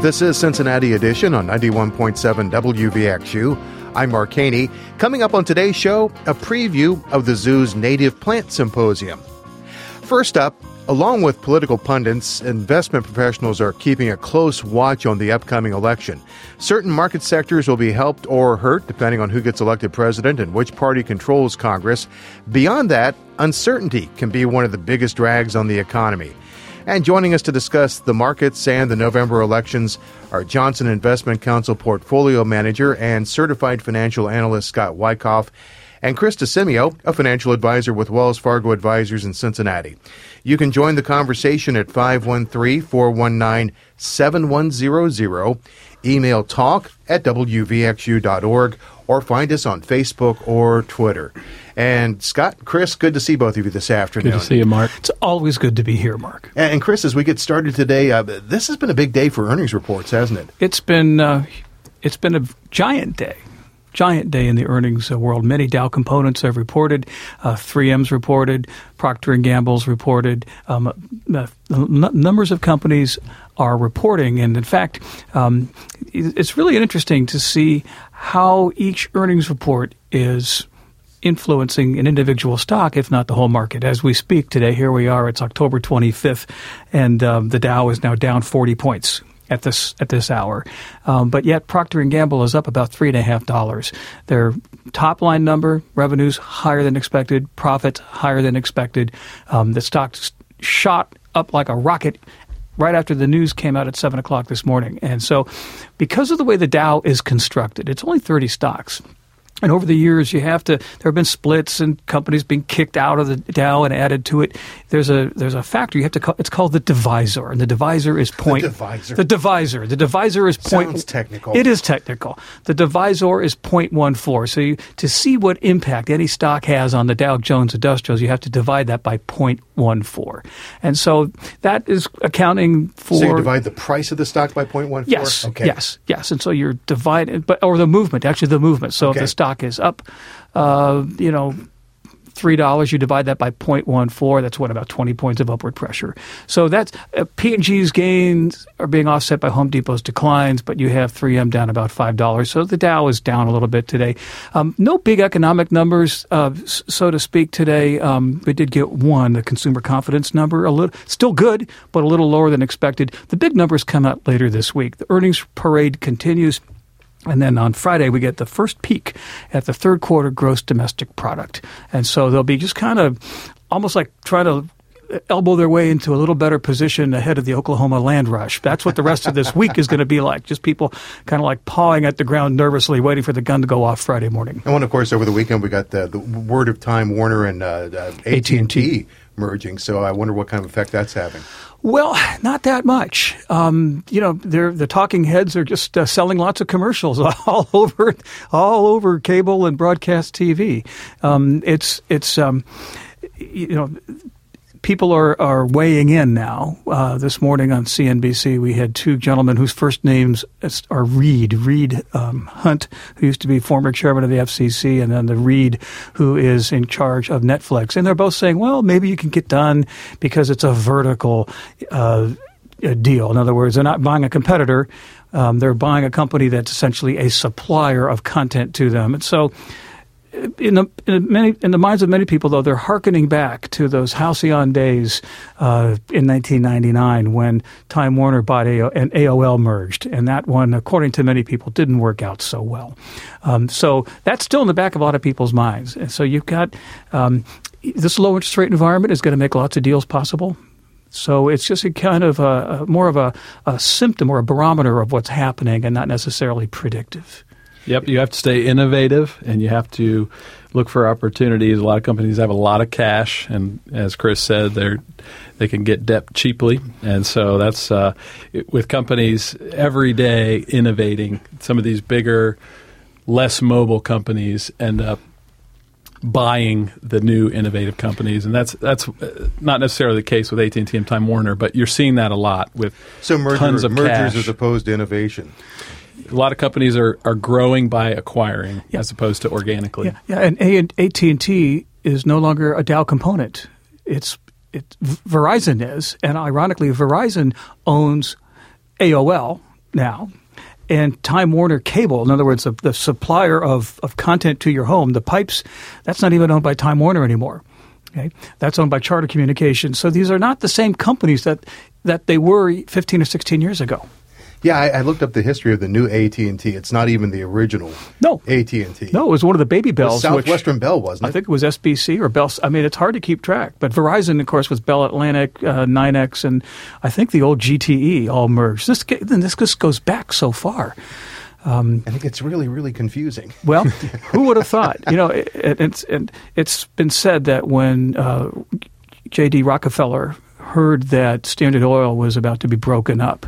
This is Cincinnati Edition on 91.7 WVXU. I'm Mark Haney. Coming up on today's show, a preview of the zoo's Native Plant Symposium. First up, along with political pundits, investment professionals are keeping a close watch on the upcoming election. Certain market sectors will be helped or hurt depending on who gets elected president and which party controls Congress. Beyond that, uncertainty can be one of the biggest drags on the economy. And joining us to discuss the markets and the November elections are Johnson Investment Counsel Portfolio Manager and Certified Financial Analyst Scott Wyckoff and Chris DeSimio, a financial advisor with Wells Fargo Advisors in Cincinnati. You can join the conversation at 513-419-7100, email talk@wvxu.org, or find us on Facebook or Twitter. And Scott, Chris, good to see both of you this afternoon. Good to see you, Mark. It's always good to be here, Mark. And Chris, as we get started today, this has been a big day for earnings reports, hasn't it? It's been a giant day. Giant day in the earnings world. Many Dow components have reported. 3M's reported. Procter & Gamble's reported. Numbers of companies are reporting. And in fact, it's really interesting to see how each earnings report is influencing an individual stock, if not the whole market. As we speak today, here we are, it's October 25th, and the Dow is now down 40 points at this hour. But yet Procter & Gamble is up about $3.50. Their top-line number, revenues higher than expected, profits higher than expected. The stock shot up like a rocket right after the news came out at 7 o'clock this morning. And so because of the way the Dow is constructed, it's only 30 stocks. And over the years, there have been splits and companies being kicked out of the Dow and added to it. There's a factor it's called the divisor, and the divisor is point. The divisor is point. Sounds technical. It is technical. The divisor is 0.14. So to see what impact any stock has on the Dow Jones Industrials, you have to divide that by 0.14. And so that is accounting for. So you divide the price of the stock by 0.14? Yes. Okay. Yes. And so you're dividing, or the movement. So if the stock is up, $3, you divide that by 0.14, that's about 20 points of upward pressure. So that's P&G's gains are being offset by Home Depot's declines, but you have 3M down about $5. So the Dow is down a little bit today. No big economic numbers, so to speak, today. We did get the consumer confidence number, still good, but a little lower than expected. The big numbers come out later this week. The earnings parade continues. And then on Friday, we get the first peek at the third quarter gross domestic product. And so they'll be just kind of almost like trying to elbow their way into a little better position ahead of the Oklahoma land rush. That's what the rest of this week is going to be like, just people kind of like pawing at the ground nervously, waiting for the gun to go off Friday morning. And over the weekend, we got the word of Time Warner and AT&T merging. So I wonder what kind of effect that's having. Well, not that much. The talking heads are just selling lots of commercials all over cable and broadcast TV. People are weighing in now. This morning on CNBC, we had two gentlemen whose first names are Reed Hunt, who used to be former chairman of the FCC, and then the Reed, who is in charge of Netflix. And they're both saying, well, maybe you can get done because it's a vertical deal. In other words, they're not buying a competitor. They're buying a company that's essentially a supplier of content to them. And so in the minds of many people, though, they're hearkening back to those halcyon days in 1999 when Time Warner bought and AOL merged, and that one, according to many people, didn't work out so well. So that's still in the back of a lot of people's minds. And so you've got this low interest rate environment is going to make lots of deals possible. So it's just a kind of more of a symptom or a barometer of what's happening and not necessarily predictive. Yep, you have to stay innovative, and you have to look for opportunities. A lot of companies have a lot of cash, and as Chris said, they can get debt cheaply. And so that's with companies every day innovating. Some of these bigger, less mobile companies end up buying the new innovative companies, and that's not necessarily the case with AT&T and Time Warner, but you're seeing that a lot with tons of mergers cash. As opposed to innovation. A lot of companies are growing by acquiring as opposed to organically. Yeah, and AT&T is no longer a Dow component. Verizon is, and ironically, Verizon owns AOL, now. And Time Warner Cable, in other words, the supplier of content to your home, the pipes, that's not even owned by Time Warner anymore. Okay? That's owned by Charter Communications. So these are not the same companies that they were 15 or 16 years ago. Yeah, I looked up the history of the new AT&T. It's not even the original AT&T. No, it was one of the baby bells. Southwestern Bell, wasn't it? I think it was SBC or Bell. I mean, it's hard to keep track. But Verizon, of course, was Bell Atlantic, NYNEX, and I think the old GTE all merged. This just goes back so far. I think it's really, really confusing. Well, who would have thought? It's been said that when J.D. Rockefeller heard that Standard Oil was about to be broken up,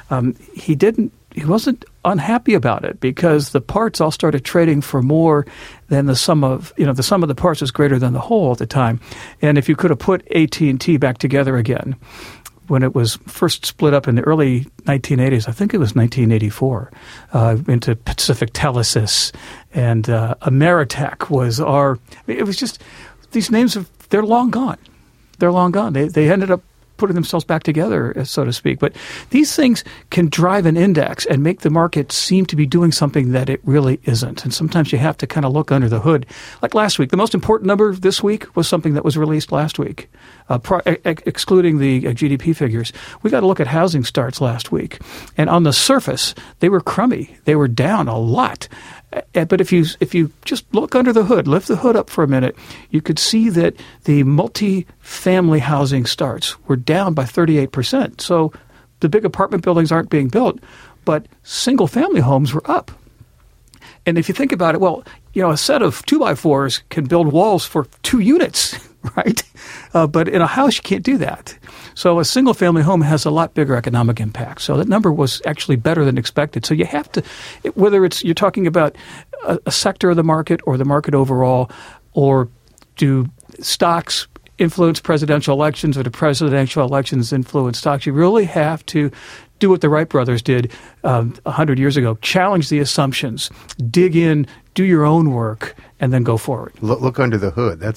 he wasn't unhappy about it because the parts all started trading for more than the sum of the parts was greater than the whole at the time. And if you could have put AT&T back together again when it was first split up in the early 1980s, I think it was 1984, into Pacific Telesis and Ameritech was it was just, these names, they're long gone. They're long gone. They ended up putting themselves back together, so to speak. But these things can drive an index and make the market seem to be doing something that it really isn't. And sometimes you have to kind of look under the hood. Like last week, the most important number this week was something that was released last week, excluding the GDP figures. We got to look at housing starts last week. And on the surface, they were crummy. They were down a lot. But if you just look under the hood, lift the hood up for a minute, you could see that the multi-family housing starts were down by 38%. So the big apartment buildings aren't being built, but single-family homes were up. And if you think about it, well, a set of 2x4s can build walls for 2 units, right? But in a house, you can't do that. So a single-family home has a lot bigger economic impact. So that number was actually better than expected. So you have to, whether you're talking about a sector of the market or the market overall, or do stocks influence presidential elections or do presidential elections influence stocks, you really have to do what the Wright brothers did 100 years ago. Challenge the assumptions, dig in, do your own work, and then go forward. Look under the hood. That's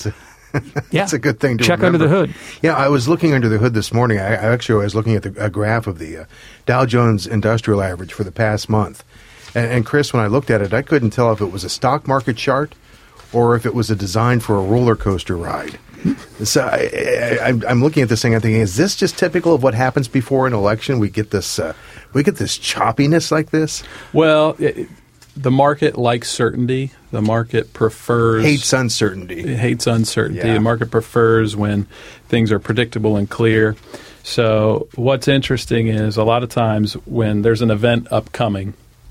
a good thing to check remember. Under the hood. Yeah, I was looking under the hood this morning. I was looking at a graph of the Dow Jones Industrial Average for the past month. And Chris, when I looked at it, I couldn't tell if it was a stock market chart or if it was a design for a roller coaster ride. So I'm looking at this thing. I'm thinking, is this just typical of what happens before an election? We get this choppiness like this. Well, the market likes certainty. The market hates uncertainty. Yeah. The market prefers when things are predictable and clear. So what's interesting is a lot of times when there's an event upcoming,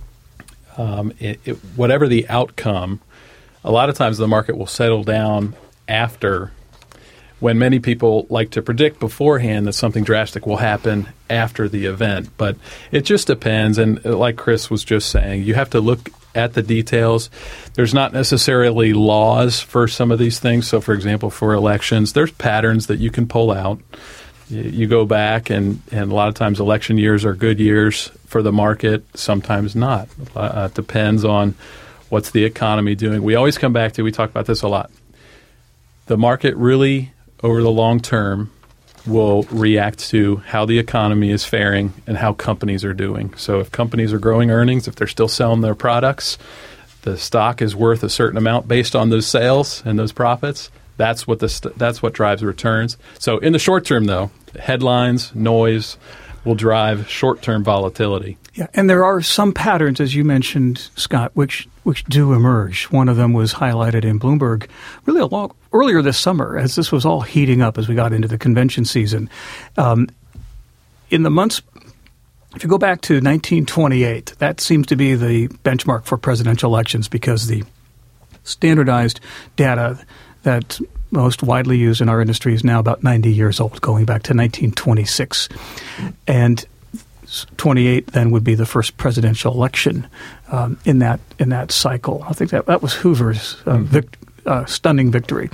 whatever the outcome, a lot of times the market will settle down after, when many people like to predict beforehand that something drastic will happen after the event. But it just depends. And like Chris was just saying, you have to look at the details. There's not necessarily laws for some of these things. So, for example, for elections, there's patterns that you can pull out. You go back, and a lot of times election years are good years for the market, sometimes not. Depends on what's the economy doing. We always come back to, we talk about this a lot, the market really, over the long term, will react to how the economy is faring and how companies are doing. So if companies are growing earnings, if they're still selling their products, the stock is worth a certain amount based on those sales and those profits. That's what that's what drives returns. So in the short term, though, headlines, noise will drive short-term volatility. Yeah, and there are some patterns, as you mentioned, Scott, which do emerge. One of them was highlighted in Bloomberg really earlier this summer, as this was all heating up as we got into the convention season. In the months, if you go back to 1928, that seems to be the benchmark for presidential elections because the standardized data that most widely used in our industry is now about 90 years old, going back to 1926. And 28 then would be the first presidential election in that cycle. I think that was Hoover's stunning victory.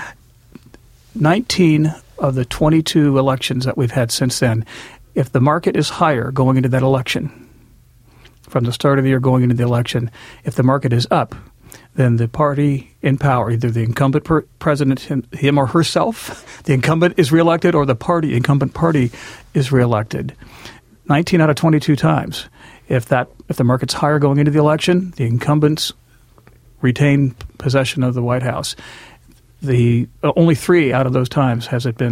19 of the 22 elections that we've had since then, if the market is higher going into that election, from the start of the year going into the election, if the market is up, then the party in power, either the incumbent president, him or herself, the incumbent is reelected, or the incumbent party is reelected. 19 out of 22 times. If the market's higher going into the election, the incumbents retain possession of the White House. The only 3 out of those times has it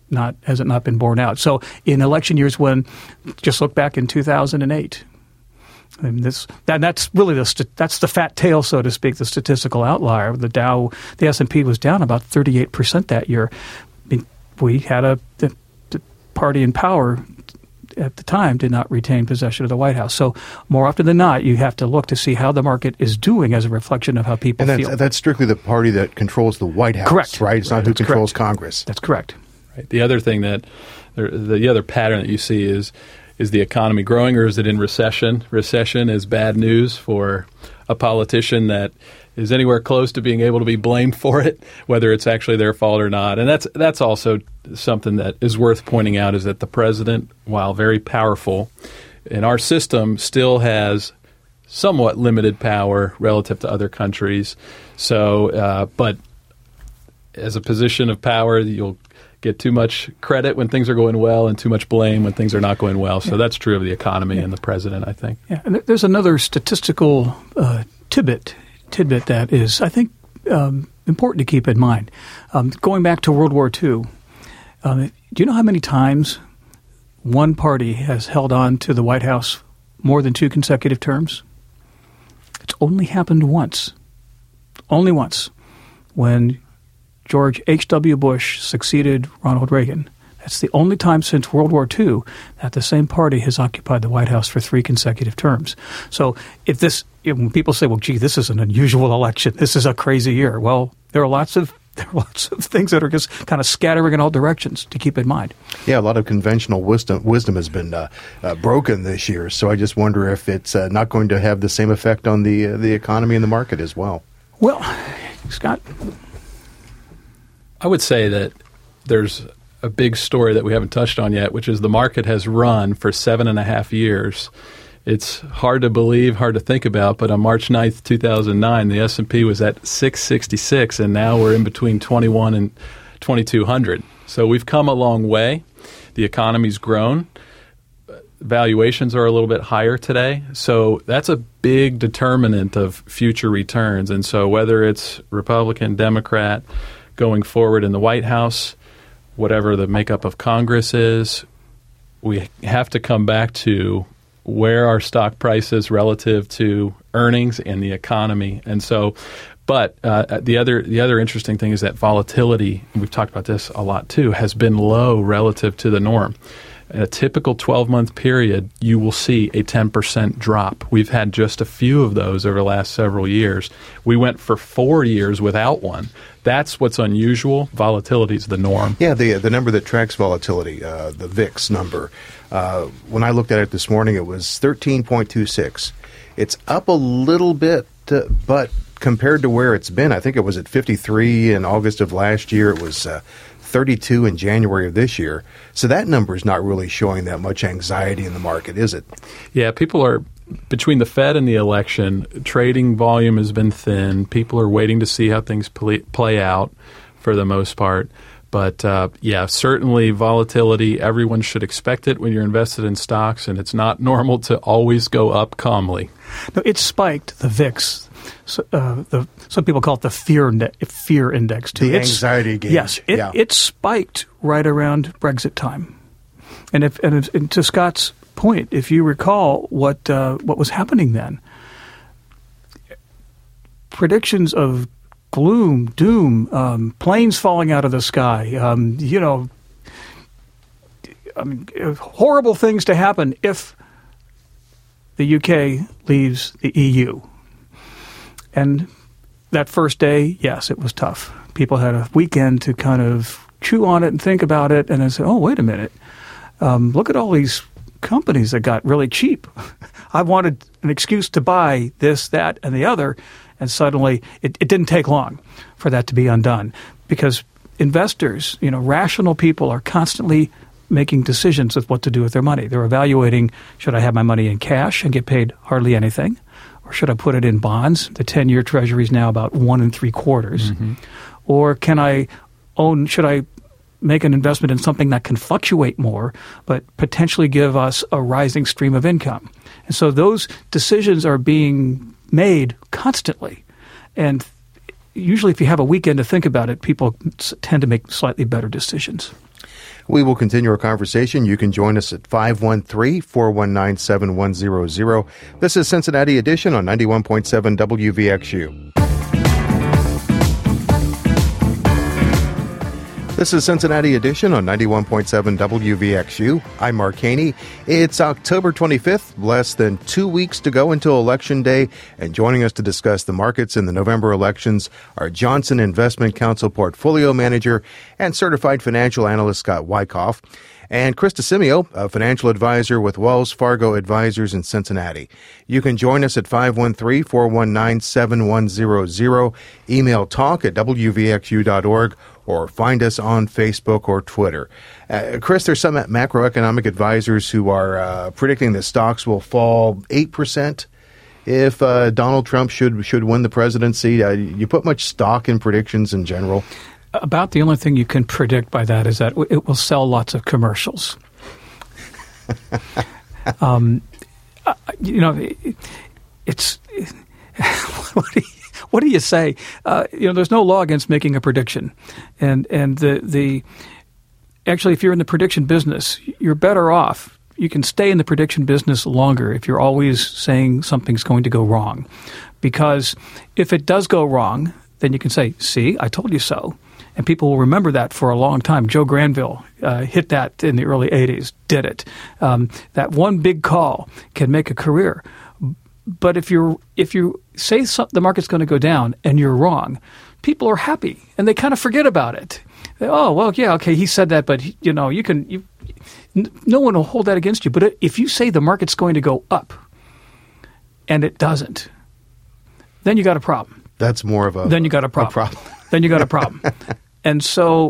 not been borne out. So in election years when, just look back in 2008, and that's really that's the fat tail, so to speak, the statistical outlier. The S&P was down about 38% that year. We had the party in power at the time did not retain possession of the White House. So more often than not, you have to look to see how the market is doing as a reflection of how people feel. And that's strictly the party that controls the White House, correct? Right? It's not who controls Congress. That's correct. Right. The other thing the other pattern that you see is the economy growing, or is it in recession? Recession is bad news for a politician that is anywhere close to being able to be blamed for it, whether it's actually their fault or not. And that's also something that is worth pointing out, is that the president, while very powerful in our system, still has somewhat limited power relative to other countries. So, but as a position of power, you'll get too much credit when things are going well and too much blame when things are not going well. So that's true of the economy and the president, I think. Yeah, and there's another statistical tidbit that is, I think, important to keep in mind. Going back to World War II, do you know how many times one party has held on to the White House more than 2 consecutive terms? It's only happened once. Only once. When George H.W. Bush succeeded Ronald Reagan. That's the only time since World War II that the same party has occupied the White House for 3 consecutive terms. So when people say, well, gee, this is an unusual election, this is a crazy year, well, there are lots of things that are just kind of scattering in all directions to keep in mind. Yeah, a lot of conventional wisdom has been broken this year. So I just wonder if it's not going to have the same effect on the economy and the market as well. Well, Scott? I would say that there's a big story that we haven't touched on yet, which is the market has run for 7.5 years. It's hard to believe, hard to think about, but on March 9th, 2009, the S&P was at 666, and now we're in between 21 and 2,200. So we've come a long way. The economy's grown. Valuations are a little bit higher today. So that's a big determinant of future returns. And so whether it's Republican, Democrat, going forward in the White House, whatever the makeup of Congress is, we have to come back to where our stock price is relative to earnings and the economy. And so, but the other interesting thing is that volatility, and we've talked about this a lot too, has been low relative to the norm. In a typical 12-month period, you will see a 10% drop. We've had just a few of those over the last several years. We went for 4 years without one. That's what's unusual. Volatility is the norm. Yeah, the number that tracks volatility, the VIX number, when I looked at it this morning, it was 13.26. It's up a little bit, but compared to where it's been, I think it was at 53 in August of last year. It was 32 in January of this year. So that number is not really showing that much anxiety in the market, is it? Yeah, people are, between the Fed and the election, trading volume has been thin. People are waiting to see how things play out for the most part. But certainly volatility, everyone should expect it when you're invested in stocks, and it's not normal to always go up calmly. No, it spiked, the VIX. Some people call it the fear index. Too. The anxiety gauge. Yes, it spiked right around Brexit time. And to Scott's point, if you recall what was happening then, predictions of gloom, doom, planes falling out of the sky, horrible things to happen if the UK leaves the EU. And that first day, yes, it was tough. People had a weekend to kind of chew on it and think about it, and then say, oh, wait a minute. Look at all these companies that got really cheap. I wanted an excuse to buy this, that, and the other, and suddenly it didn't take long for that to be undone because investors, rational people are constantly making decisions with what to do with their money. They're evaluating, should I have my money in cash and get paid hardly anything? Or should I put it in bonds? The 10-year Treasury is now about 1 3/4. Mm-hmm. Or should I make an investment in something that can fluctuate more, but potentially give us a rising stream of income? And so those decisions are being made constantly. And usually if you have a weekend to think about it, people tend to make slightly better decisions. We will continue our conversation. You can join us at 513-419-7100. This is Cincinnati Edition on 91.7 WVXU. This is Cincinnati Edition on 91.7 WVXU. I'm Mark Haney. It's October 25th, less than 2 weeks to go until Election Day. And joining us to discuss the markets in the November elections are Johnson Investment Counsel Portfolio Manager and Certified Financial Analyst Scott Wyckoff, and Chris DeCimio, a financial advisor with Wells Fargo Advisors in Cincinnati. You can join us at 513-419-7100, email talk@wvxu.org, or find us on Facebook or Twitter. Chris, there's some macroeconomic advisors who are predicting that stocks will fall 8% if Donald Trump should win the presidency. You put much stock in predictions in general? About the only thing you can predict by that is that it will sell lots of commercials. It's what do you say? There's no law against making a prediction, and actually, if you're in the prediction business, you're better off. You can stay in the prediction business longer if you're always saying something's going to go wrong, because if it does go wrong, then you can say, "See, I told you so." And people will remember that for a long time. Joe Granville hit that in the early 80s, did it. That one big call can make a career. But if you say the market's going to go down and you're wrong, people are happy and they kind of forget about it. Oh, well, yeah, okay, he said that, but no one will hold that against you. But if you say the market's going to go up and it doesn't, then you got a problem. That's more of a then you got a problem. Then you got a problem. And so,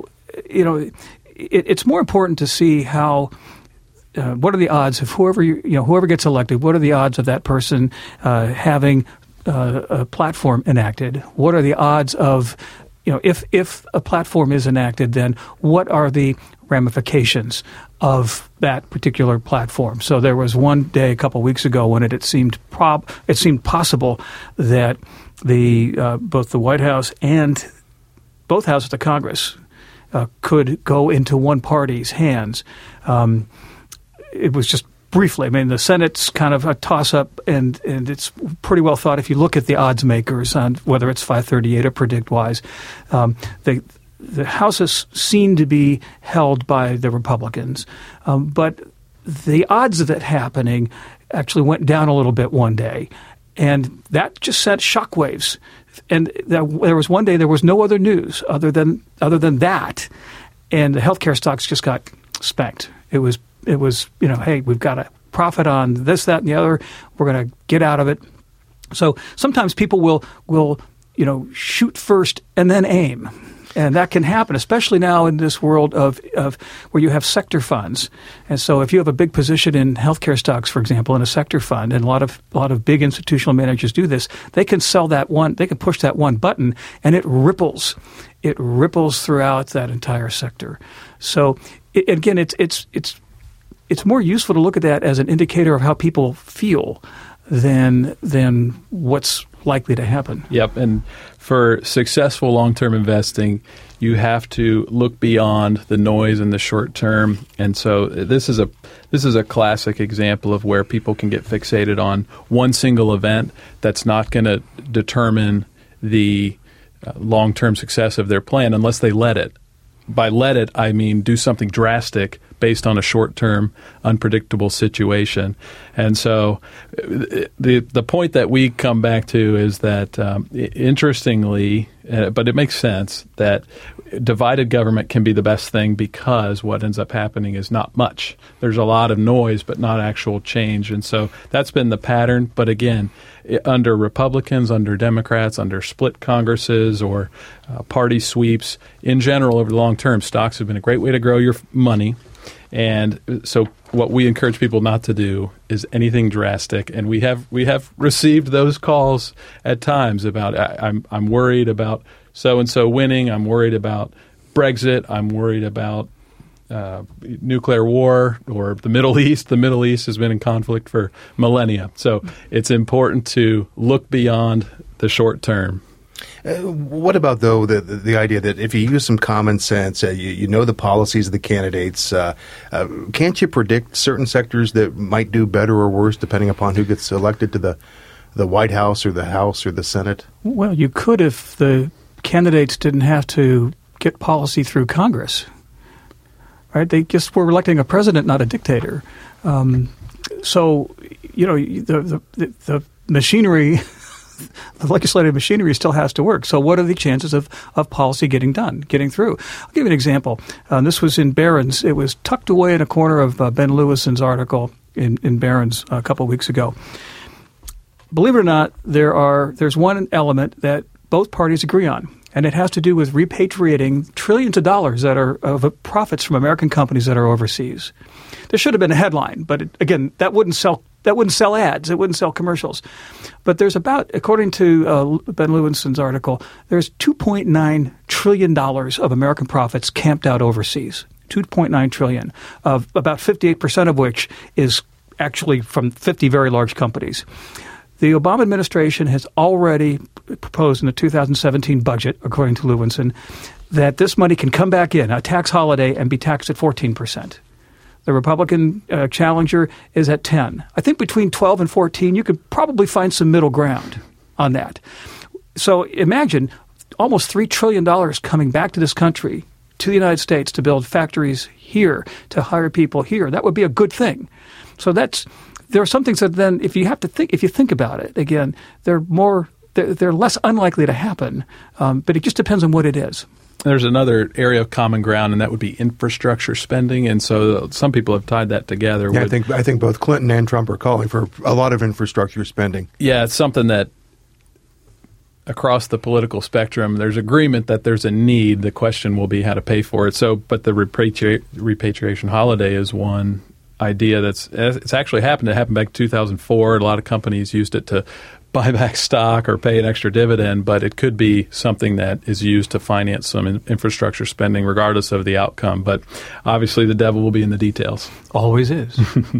it's more important to see how. What are the odds of whoever gets elected? What are the odds of that person having a platform enacted? What are the odds of, if a platform is enacted, then what are the ramifications of that particular platform? So there was one day a couple of weeks ago when it seemed possible that both the White House and both houses of Congress could go into one party's hands. It was just briefly. I mean, the Senate's kind of a toss-up, and it's pretty well thought if you look at the odds makers on whether it's 538 or PredictWise. The houses seem to be held by the Republicans, but the odds of it happening actually went down a little bit one day, and that just sent shockwaves. And there was one day there was no other news other than that, and the healthcare stocks just got spanked. It was hey, we've got a profit on this, that, and the other. We're going to get out of it. So sometimes people will shoot first and then aim. And that can happen, especially now in this world of where you have sector funds. And so if you have a big position in healthcare stocks, for example, in a sector fund, and a lot of big institutional managers do this, they can they can push that one button, and it ripples. It ripples throughout that entire sector. So again, it's more useful to look at that as an indicator of how people feel than what's likely to happen. Yep, and for successful long-term investing, you have to look beyond the noise in the short term. And so this is a classic example of where people can get fixated on one single event that's not going to determine the long-term success of their plan unless they let it. By let it, I mean do something drastic based on a short-term, unpredictable situation. And so the point that we come back to is that, interestingly, but it makes sense, that divided government can be the best thing because what ends up happening is not much. There's a lot of noise, but not actual change. And so that's been the pattern. But again, under Republicans, under Democrats, under split Congresses or party sweeps, in general, over the long term, stocks have been a great way to grow your money. And so what we encourage people not to do is anything drastic. And we have received those calls at times about I'm worried about so-and-so winning. I'm worried about Brexit. I'm worried about nuclear war or the Middle East. The Middle East has been in conflict for millennia. So it's important to look beyond the short term. What about, though, the idea that if you use some common sense, you know the policies of the candidates, can't you predict certain sectors that might do better or worse depending upon who gets elected to the White House or the House or the Senate? Well, you could if the candidates didn't have to get policy through Congress. Right? They just were electing a president, not a dictator. So, the machinery, the legislative machinery still has to work. So what are the chances of policy getting through? I'll give you an example. This was in Barron's. It was tucked away in a corner of Ben Lewison's article in Barron's a couple of weeks ago. Believe it or not, there's one element that both parties agree on. And it has to do with repatriating trillions of dollars that are of profits from American companies that are overseas. There should have been a headline, but again, that wouldn't sell ads. It wouldn't sell commercials. But there's according to Ben Lewison's article, there's $2.9 trillion of American profits camped out overseas. $2.9 trillion, of about 58% of which is actually from 50 very large companies. The Obama administration has already proposed in the 2017 budget, according to Lewinson, that this money can come back in, a tax holiday, and be taxed at 14%. The Republican challenger is at 10. I think between 12 and 14, you could probably find some middle ground on that. So imagine almost $3 trillion coming back to this country, to the United States, to build factories here, to hire people here. That would be a good thing. So there are some things that then, if you think about it, again, they're less unlikely to happen, but it just depends on what it is. There's another area of common ground, and that would be infrastructure spending. And so some people have tied that together. Yeah, I think both Clinton and Trump are calling for a lot of infrastructure spending. Yeah, it's something that across the political spectrum, there's agreement that there's a need. The question will be how to pay for it. So, but the repatriation holiday is one idea it's actually happened. It happened back in 2004. A lot of companies used it to buy back stock or pay an extra dividend, but it could be something that is used to finance some infrastructure spending regardless of the outcome. But obviously the devil will be in the details. Always is.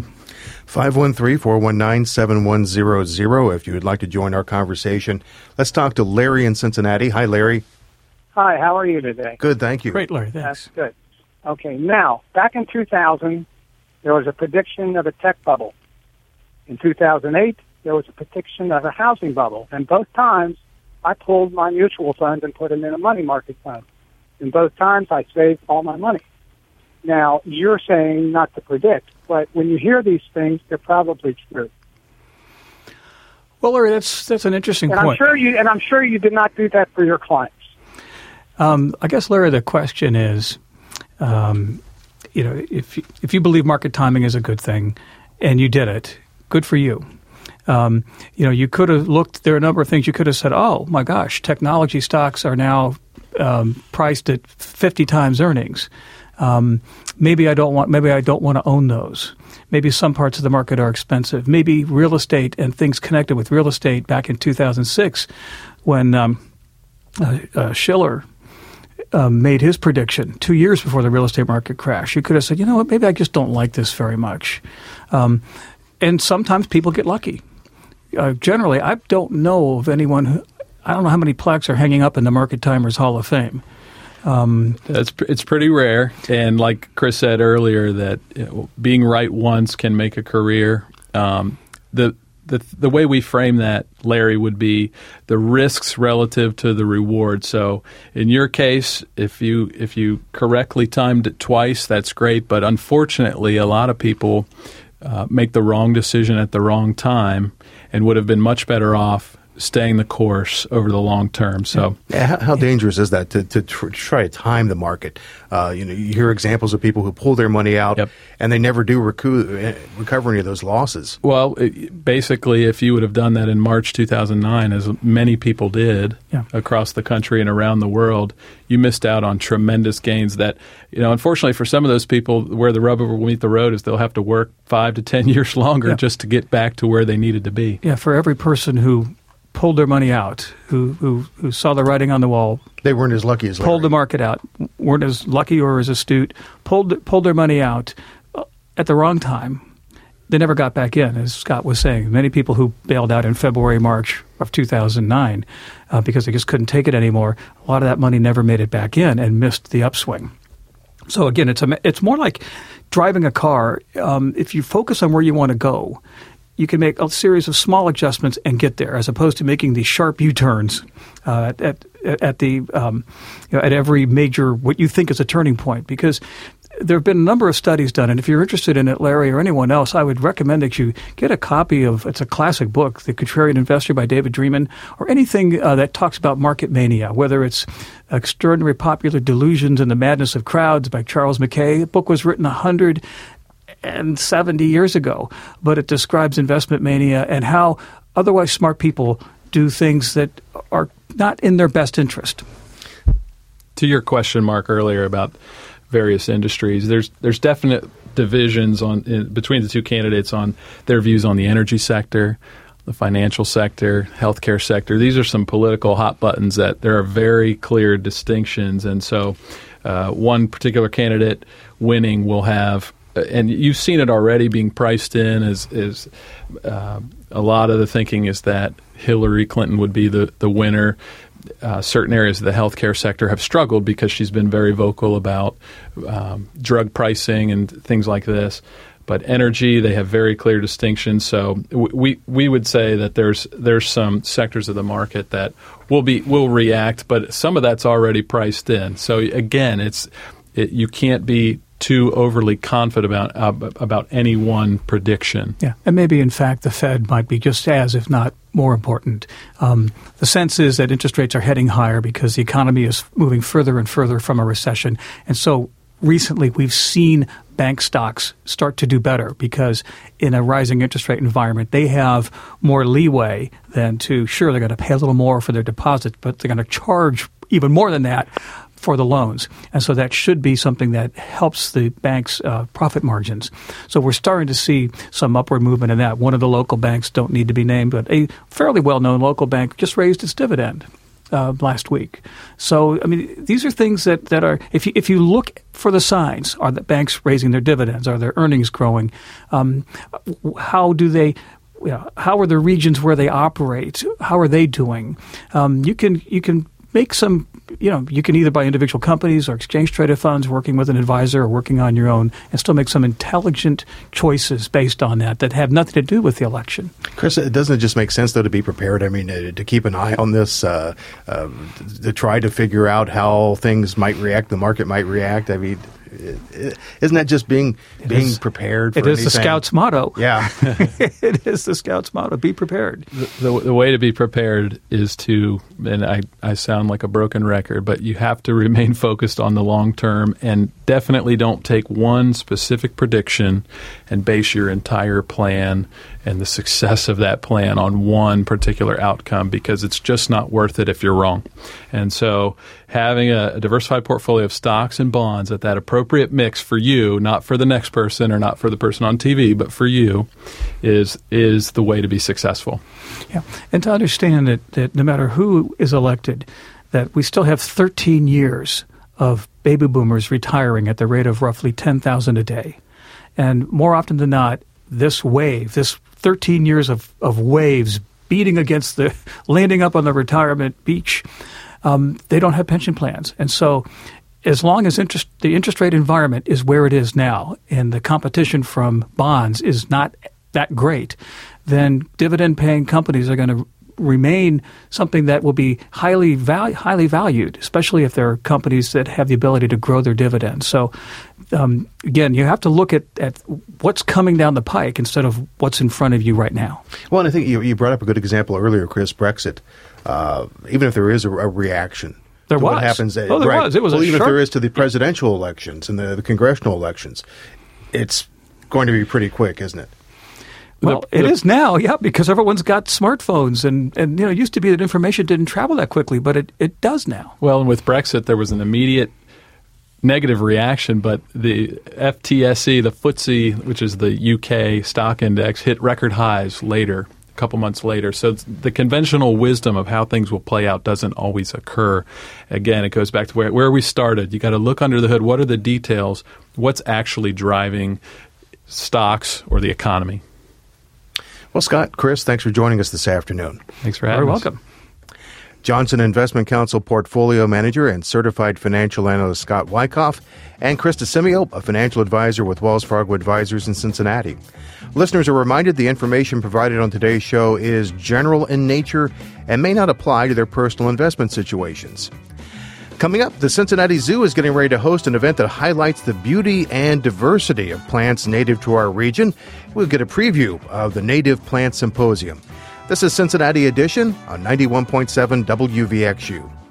513-419-7100 if you would like to join our conversation. Let's talk to Larry in Cincinnati. Hi, Larry. Hi, how are you today? Good, thank you. Great, Larry, thanks. That's good. Okay, now, back in 2000, there was a prediction of a tech bubble. In 2008, there was a prediction of a housing bubble. And both times, I pulled my mutual funds and put them in a money market fund. And both times, I saved all my money. Now, you're saying not to predict, but when you hear these things, they're probably true. Well, Larry, that's an interesting point. I'm sure you did not do that for your clients. I guess, Larry, the question is, if you believe market timing is a good thing, and you did it, good for you. You could have looked. There are a number of things you could have said. Oh my gosh, technology stocks are now priced at 50 times earnings. Maybe I don't want to own those. Maybe some parts of the market are expensive. Maybe real estate and things connected with real estate back in 2006 when Schiller made his prediction 2 years before the real estate market crashed. You could have said, you know what, maybe I just don't like this very much. And sometimes people get lucky. Generally, I don't know of anyone I don't know how many plaques are hanging up in the Market Timers Hall of Fame. It's pretty rare, and like Chris said earlier, that being right once can make a career. The way we frame that, Larry, would be the risks relative to the reward. So in your case, if you correctly timed it twice, that's great. But unfortunately, a lot of people make the wrong decision at the wrong time and would have been much better off staying the course over the long term. So, how dangerous is that to try to time the market? You hear examples of people who pull their money out and they never do recover any of those losses. Well, basically, if you would have done that in March 2009, as many people did across the country and around the world, you missed out on tremendous gains that, unfortunately for some of those people, where the rubber will meet the road is they'll have to work 5 to 10 years longer just to get back to where they needed to be. Yeah, for every person who pulled their money out, who saw the writing on the wall. They weren't as lucky as Larry. Pulled the market out, weren't as lucky or as astute, pulled their money out at the wrong time. They never got back in, as Scott was saying. Many people who bailed out in February, March of 2009 because they just couldn't take it anymore, a lot of that money never made it back in and missed the upswing. So again, it's more like driving a car. If you focus on where you want to go, you can make a series of small adjustments and get there, as opposed to making these sharp U-turns at every major what you think is a turning point. Because there have been a number of studies done, and if you're interested in it, Larry, or anyone else, I would recommend that you get a copy of, it's a classic book, The Contrarian Investor by David Dreaman, or anything that talks about market mania, whether it's Extraordinary Popular Delusions and the Madness of Crowds by Charles Mackay. The book was written 170 years ago, but it describes investment mania and how otherwise smart people do things that are not in their best interest. To your question, Mark, earlier about various industries, there's definite divisions between the two candidates on their views on the energy sector, the financial sector, healthcare sector. These are some political hot buttons that there are very clear distinctions. And so one particular candidate winning will have, and you've seen it already being priced in, is a lot of the thinking is that Hillary Clinton would be the winner. Certain areas of the healthcare sector have struggled because she's been very vocal about drug pricing and things like this. But energy, they have very clear distinctions. So we would say that there's some sectors of the market that will react, but some of that's already priced in. So again, you can't be too overly confident about any one prediction. Yeah, and maybe in fact the Fed might be just as, if not more important. The sense is that interest rates are heading higher because the economy is moving further and further from a recession. And so recently we've seen bank stocks start to do better because in a rising interest rate environment, they have more leeway than they're going to pay a little more for their deposit, but they're going to charge even more than that for the loans. And so that should be something that helps the bank's profit margins. So we're starting to see some upward movement in that. One of the local banks, don't need to be named, but a fairly well-known local bank just raised its dividend last week. So, I mean, these are things that are, if you look for the signs, are the banks raising their dividends? Are their earnings growing? How do they... how are the regions where they operate? How are they doing? You can make some, you can either buy individual companies or exchange-traded funds working with an advisor or working on your own and still make some intelligent choices based on that have nothing to do with the election. Chris, doesn't it just make sense, though, to be prepared? I mean, to keep an eye on this, to try to figure out how things might react, the market might react. I mean, isn't that just being prepared for anything? It is the Scouts' motto. Yeah. It is the Scouts' motto. Be prepared. The way to be prepared is to, and I sound like a broken record, but you have to remain focused on the long term and definitely don't take one specific prediction and base your entire plan and the success of that plan on one particular outcome, because it's just not worth it if you're wrong. And so having a diversified portfolio of stocks and bonds at that appropriate mix for you, not for the next person or not for the person on TV, but for you, is the way to be successful. Yeah, and to understand that no matter who is elected, that we still have 13 years of baby boomers retiring at the rate of roughly 10,000 a day. And more often than not, this 13 years of waves beating against landing up on the retirement beach, they don't have pension plans. And so as long as the interest rate environment is where it is now and the competition from bonds is not that great, then dividend-paying companies are going to remain something that will be highly valued, especially if they're companies that have the ability to grow their dividends. So, again, you have to look at what's coming down the pike instead of what's in front of you right now. Well, and I think you brought up a good example earlier, Chris, Brexit. Even if there is a reaction, there was. What happens? There was. It was even if there is to the presidential elections and the congressional elections, it's going to be pretty quick, isn't it? Well, it is now, yeah, because everyone's got smartphones, and it used to be that information didn't travel that quickly, but it does now. Well, and with Brexit, there was an immediate negative reaction, but the FTSE, the FTSE, which is the UK stock index, hit record highs later couple months later. So the conventional wisdom of how things will play out doesn't always occur. Again, it goes back to where we started. You got to look under the hood. What are the details? What's actually driving stocks or the economy? Well, Scott, Chris, thanks for joining us this afternoon. Thanks for having us. Very welcome. Johnson Investment Counsel Portfolio Manager and Certified Financial Analyst Scott Wyckoff, and Chris DeSimio, a financial advisor with Wells Fargo Advisors in Cincinnati. Listeners are reminded the information provided on today's show is general in nature and may not apply to their personal investment situations. Coming up, the Cincinnati Zoo is getting ready to host an event that highlights the beauty and diversity of plants native to our region. We'll get a preview of the Native Plant Symposium. This is Cincinnati Edition on 91.7 WVXU.